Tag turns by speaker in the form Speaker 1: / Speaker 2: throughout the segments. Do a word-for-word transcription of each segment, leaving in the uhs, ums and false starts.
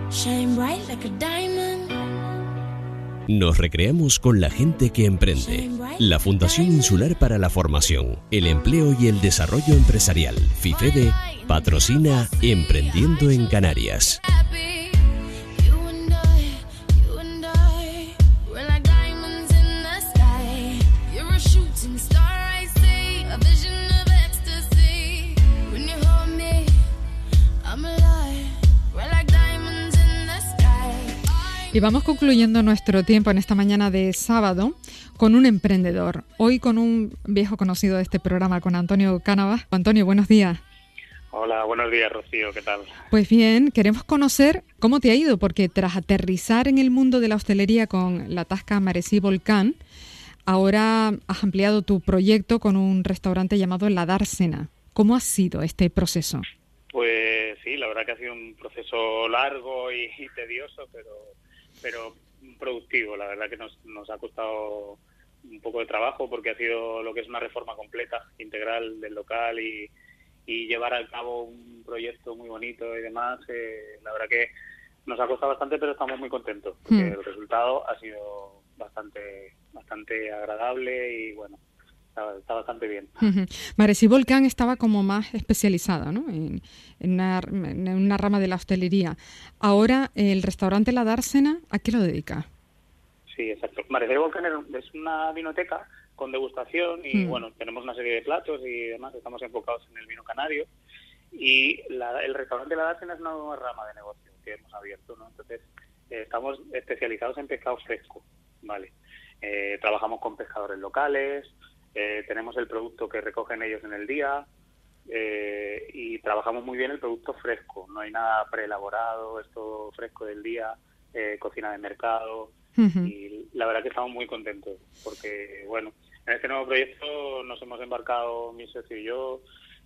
Speaker 1: Shine bright like a diamond.
Speaker 2: Nos recreamos con la gente que emprende. La Fundación Insular para la Formación, el Empleo y el Desarrollo Empresarial, FIFEDE, patrocina Emprendiendo en Canarias.
Speaker 3: Y vamos concluyendo nuestro tiempo en esta mañana de sábado con un emprendedor. Hoy con un viejo conocido de este programa, con Antonio Cánovas. Antonio, buenos días.
Speaker 4: Hola, buenos días, Rocío, ¿qué tal?
Speaker 3: Pues bien, queremos conocer cómo te ha ido, porque tras aterrizar en el mundo de la hostelería con la Tasca Maresí Volcán, ahora has ampliado tu proyecto con un restaurante llamado La Dársena. ¿Cómo ha sido este proceso?
Speaker 4: Pues sí, la verdad que ha sido un proceso largo y, y tedioso, pero... pero productivo. La verdad que nos, nos ha costado un poco de trabajo porque ha sido lo que es una reforma completa, integral del local y, y llevar a cabo un proyecto muy bonito y demás. Eh, la verdad que nos ha costado bastante, pero estamos muy contentos porque mm. el resultado ha sido bastante bastante agradable y bueno, está, está bastante bien.
Speaker 3: Uh-huh. Maresí Volcán estaba como más especializada, ¿no? En, en, una, en una rama de la hostelería. Ahora, el restaurante La Dársena, ¿a qué lo dedica?
Speaker 4: Sí, exacto. Maresí Volcán es una vinoteca con degustación y, mm. bueno, tenemos una serie de platos y demás. Estamos enfocados en el vino canario. Y la, el restaurante La Dársena es una nueva rama de negocio que hemos abierto, ¿no? Entonces, eh, estamos especializados en pescado fresco, ¿vale? Eh, trabajamos con pescadores locales. Eh, tenemos el producto que recogen ellos en el día eh, y trabajamos muy bien el producto fresco. No hay nada preelaborado, es todo fresco del día, eh, cocina de mercado. Uh-huh. Y la verdad que estamos muy contentos porque, bueno, en este nuevo proyecto nos hemos embarcado mi socio y yo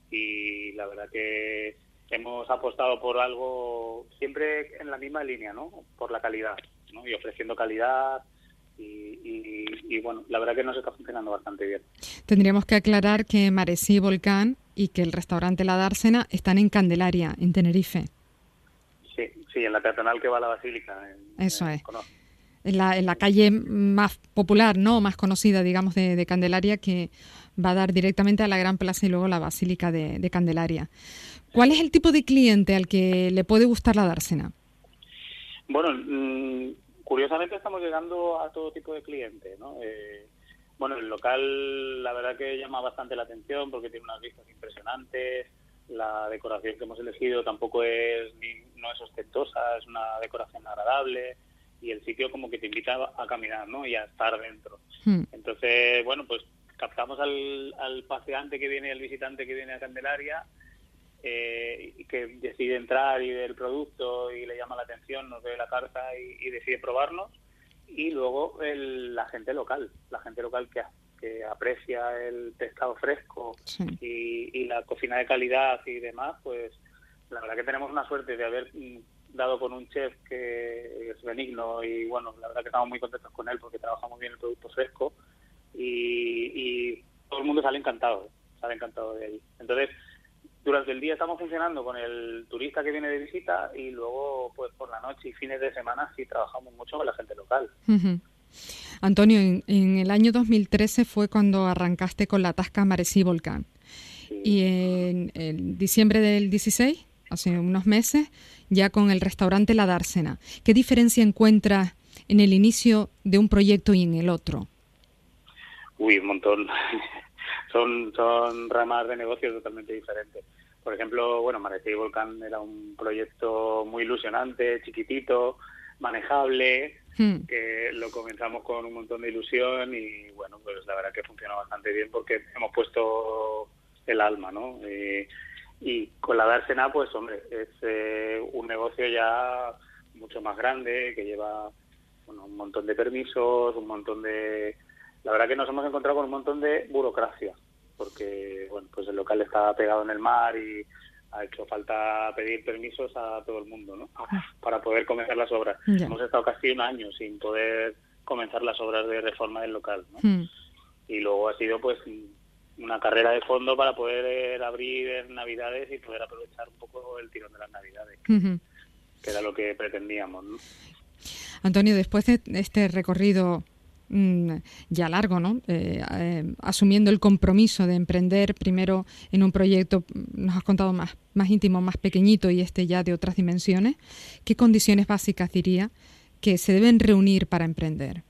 Speaker 4: y la verdad que hemos apostado por algo siempre en la misma línea, ¿no? Por la calidad, ¿no? Y ofreciendo calidad. Y, y, y bueno, la verdad que nos está funcionando bastante bien.
Speaker 3: Tendríamos que aclarar que Maresí Volcán y que el restaurante La Dársena están en Candelaria, en Tenerife.
Speaker 4: Sí, sí, en la peatonal que va a la Basílica. En,
Speaker 3: Eso
Speaker 4: en,
Speaker 3: es. En la, en la calle más popular, ¿no? Más conocida, digamos, de, de Candelaria, que va a dar directamente a la Gran Plaza y luego la Basílica de, de Candelaria. ¿Cuál es el tipo de cliente al que le puede gustar La Dársena?
Speaker 4: Bueno, mmm, curiosamente estamos llegando a todo tipo de clientes, ¿no? Eh, bueno, el local la verdad que llama bastante la atención porque tiene unas vistas impresionantes, la decoración que hemos elegido tampoco es ni, no es ostentosa, es una decoración agradable y el sitio como que te invita a caminar, ¿no? Y a estar dentro. Hmm. Entonces, bueno, pues captamos al, al paseante que viene, al visitante que viene a Candelaria, Eh, y que decide entrar y ver el producto y le llama la atención, nos ve la carta y, y decide probarnos, y luego el, la gente local, la gente local que, que aprecia el pescado fresco sí. y, y la cocina de calidad y demás, pues la verdad que tenemos una suerte de haber dado con un chef que es benigno y bueno, la verdad que estamos muy contentos con él porque trabajamos bien el producto fresco y, y todo el mundo sale encantado, sale encantado de ahí. Entonces, durante el día estamos funcionando con el turista que viene de visita y luego, pues por la noche y fines de semana sí trabajamos mucho con la gente local.
Speaker 3: Uh-huh. Antonio, en, en el año dos mil trece fue cuando arrancaste con la Tasca Maresí Volcán. Sí. Y en, en diciembre del dieciséis, hace unos meses, ya con el restaurante La Dársena. ¿Qué diferencia encuentras en el inicio de un proyecto y en el otro?
Speaker 4: Uy, un montón. Son, son ramas de negocio totalmente diferentes. Por ejemplo, bueno, Maresí Volcán era un proyecto muy ilusionante, chiquitito, manejable, hmm. que lo comenzamos con un montón de ilusión y, bueno, pues la verdad que funciona bastante bien porque hemos puesto el alma, ¿no? Y, y con La Dársena, pues, hombre, es eh, un negocio ya mucho más grande, que lleva bueno, un montón de permisos, un montón de... La verdad que nos hemos encontrado con un montón de burocracia, porque bueno, pues el local está pegado en el mar y ha hecho falta pedir permisos a todo el mundo, ¿no? Para poder comenzar las obras. Yeah. Hemos estado casi un año sin poder comenzar las obras de reforma del local, ¿no? Mm. Y luego ha sido pues una carrera de fondo para poder abrir en Navidades y poder aprovechar un poco el tirón de las Navidades.
Speaker 3: Uh-huh.
Speaker 4: que era lo que pretendíamos, ¿no?
Speaker 3: Antonio, después de este recorrido mmm, ya largo, ¿no? Eh, eh, asumiendo el compromiso de emprender primero en un proyecto, nos has contado más, más íntimo, más pequeñito y este ya de otras dimensiones, ¿qué condiciones básicas diría que se deben reunir para emprender?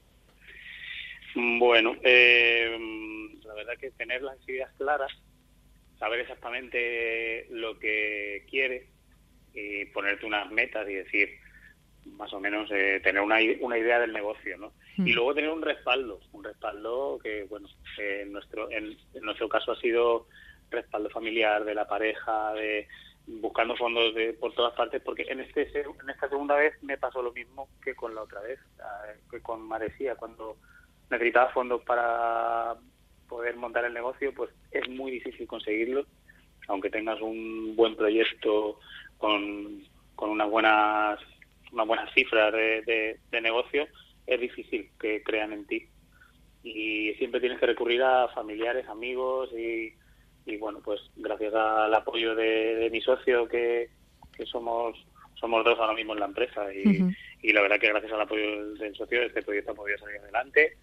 Speaker 4: Bueno, eh, la verdad que tener las ideas claras, saber exactamente lo que quieres y ponerte unas metas y decir, más o menos, eh, tener una, una idea del negocio, ¿no? Mm. Y luego tener un respaldo, un respaldo que, bueno, eh, en nuestro en, en nuestro caso ha sido respaldo familiar, de la pareja, de buscando fondos de por todas partes, porque en este en esta segunda vez me pasó lo mismo que con la otra vez, que con Maresía, cuando necesitaba fondos para poder montar el negocio, pues es muy difícil conseguirlo, aunque tengas un buen proyecto con, con unas buenas unas buenas cifras de, de, de negocio, es difícil que crean en ti. Y siempre tienes que recurrir a familiares, amigos y, y bueno, pues gracias al apoyo de, de mi socio, que, que somos somos dos ahora mismo en la empresa, y, uh-huh. y la verdad que gracias al apoyo del, del socio este proyecto ha podido salir adelante.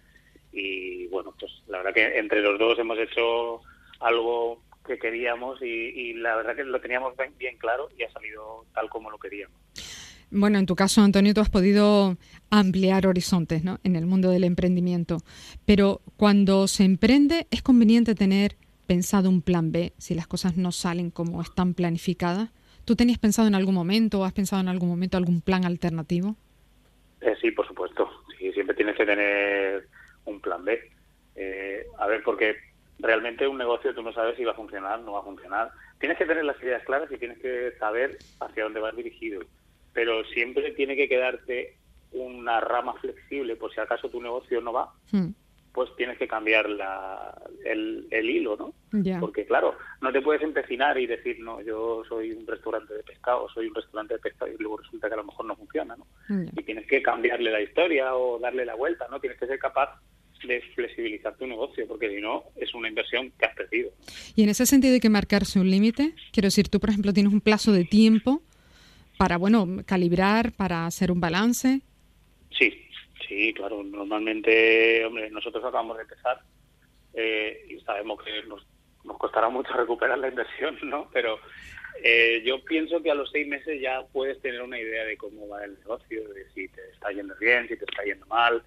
Speaker 4: Y bueno, pues la verdad que entre los dos hemos hecho algo que queríamos y, y la verdad que lo teníamos bien, bien claro y ha salido tal como lo queríamos.
Speaker 3: Bueno, en tu caso, Antonio, tú has podido ampliar horizontes, ¿no?, en el mundo del emprendimiento. Pero cuando se emprende, ¿es conveniente tener pensado un plan B si las cosas no salen como están planificadas? ¿Tú tenías pensado en algún momento o has pensado en algún momento algún plan alternativo?
Speaker 4: Eh, sí, por supuesto. Sí, siempre tienes que tener un plan B. Eh, a ver, porque realmente un negocio tú no sabes si va a funcionar, no va a funcionar. Tienes que tener las ideas claras y tienes que saber hacia dónde vas dirigido. Pero siempre tiene que quedarte una rama flexible por si acaso tu negocio no va, hmm. pues tienes que cambiar la, el, el hilo, ¿no? Yeah. Porque claro, no te puedes empecinar y decir, no, yo soy un restaurante de pescado, soy un restaurante de pescado y luego resulta que a lo mejor no funciona, ¿no? Yeah. Y tienes que cambiarle la historia o darle la vuelta, ¿no? Tienes que ser capaz de flexibilizar tu negocio, porque si no, es una inversión que has perdido.
Speaker 3: Y en ese sentido hay que marcarse un límite. Quiero decir, tú, por ejemplo, tienes un plazo de tiempo para, bueno, calibrar, para hacer un balance.
Speaker 4: Sí, sí, claro. Normalmente, hombre, nosotros acabamos de empezar eh, y sabemos que nos, nos costará mucho recuperar la inversión, ¿no? Pero eh, yo pienso que a los seis meses ya puedes tener una idea de cómo va el negocio, de si te está yendo bien, si te está yendo mal,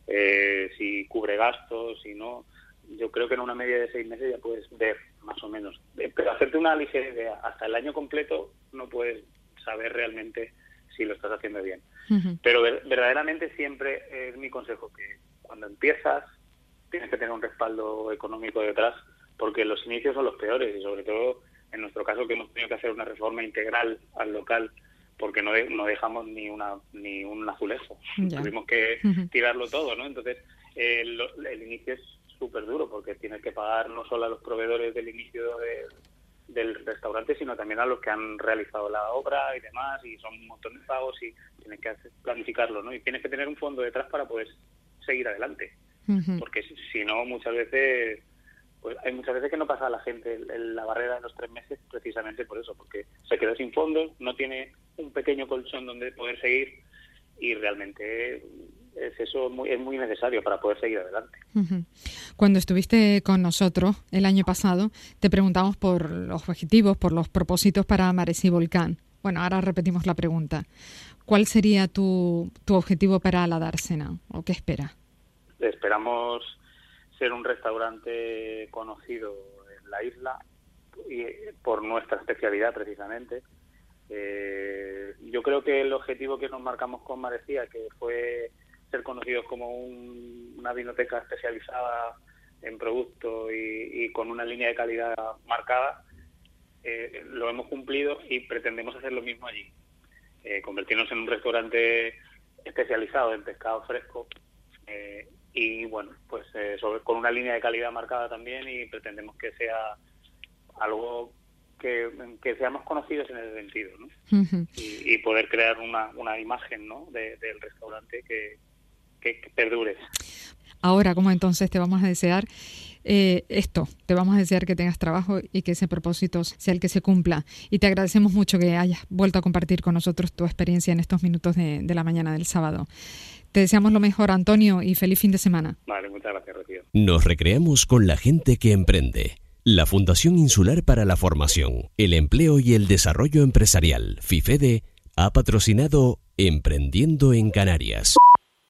Speaker 4: eh, si cubre gastos, si no. Yo creo que en una media de seis meses ya puedes ver más o menos. Pero hacerte una ligera idea, hasta el año completo no puedes saber realmente si lo estás haciendo bien. Uh-huh. Pero ver, verdaderamente siempre es mi consejo que cuando empiezas tienes que tener un respaldo económico detrás, porque los inicios son los peores y sobre todo en nuestro caso que hemos tenido que hacer una reforma integral al local porque no, de, no dejamos ni una ni un azulejo. Yeah. Tuvimos que uh-huh. tirarlo todo, ¿no? Entonces eh, lo, el inicio es súper duro porque tienes que pagar no solo a los proveedores del inicio de del restaurante, sino también a los que han realizado la obra y demás, y son un montón de pagos y tienes que hacer, planificarlo, ¿no? Y tienes que tener un fondo detrás para poder seguir adelante, uh-huh. porque si, si no, muchas veces, pues hay muchas veces que no pasa a la gente el, el, la barrera de los tres meses precisamente por eso, porque se queda sin fondos, no tiene un pequeño colchón donde poder seguir y realmente es eso muy, es muy necesario para poder seguir adelante.
Speaker 3: Uh-huh. Cuando estuviste con nosotros el año pasado, te preguntamos por los objetivos, por los propósitos para Maresí Volcán. Bueno, ahora repetimos la pregunta. ¿Cuál sería tu, tu objetivo para la dársena o qué esperas?
Speaker 4: Esperamos ser un restaurante conocido en la isla y por nuestra especialidad precisamente. Eh, yo creo que el objetivo que nos marcamos con Maresía, que fue ser conocidos como un, una vinoteca especializada en producto y, y con una línea de calidad marcada, eh, lo hemos cumplido y pretendemos hacer lo mismo allí. Eh, convertirnos en un restaurante especializado en pescado fresco eh, y bueno, pues eh, sobre, con una línea de calidad marcada también, y pretendemos que sea algo que, que seamos conocidos en ese sentido, ¿no? Uh-huh. y, y poder crear una, una imagen, ¿no?, de, del restaurante que Que, que perdure.
Speaker 3: Ahora, como entonces te vamos a desear eh, esto. Te vamos a desear que tengas trabajo y que ese propósito sea el que se cumpla. Y te agradecemos mucho que hayas vuelto a compartir con nosotros tu experiencia en estos minutos de, de la mañana del sábado. Te deseamos lo mejor, Antonio, y feliz fin de semana.
Speaker 4: Vale, muchas gracias, Rocío.
Speaker 2: Nos recreamos con la gente que emprende. La Fundación Insular para la Formación, el Empleo y el Desarrollo Empresarial, FIFEDE, ha patrocinado Emprendiendo en Canarias.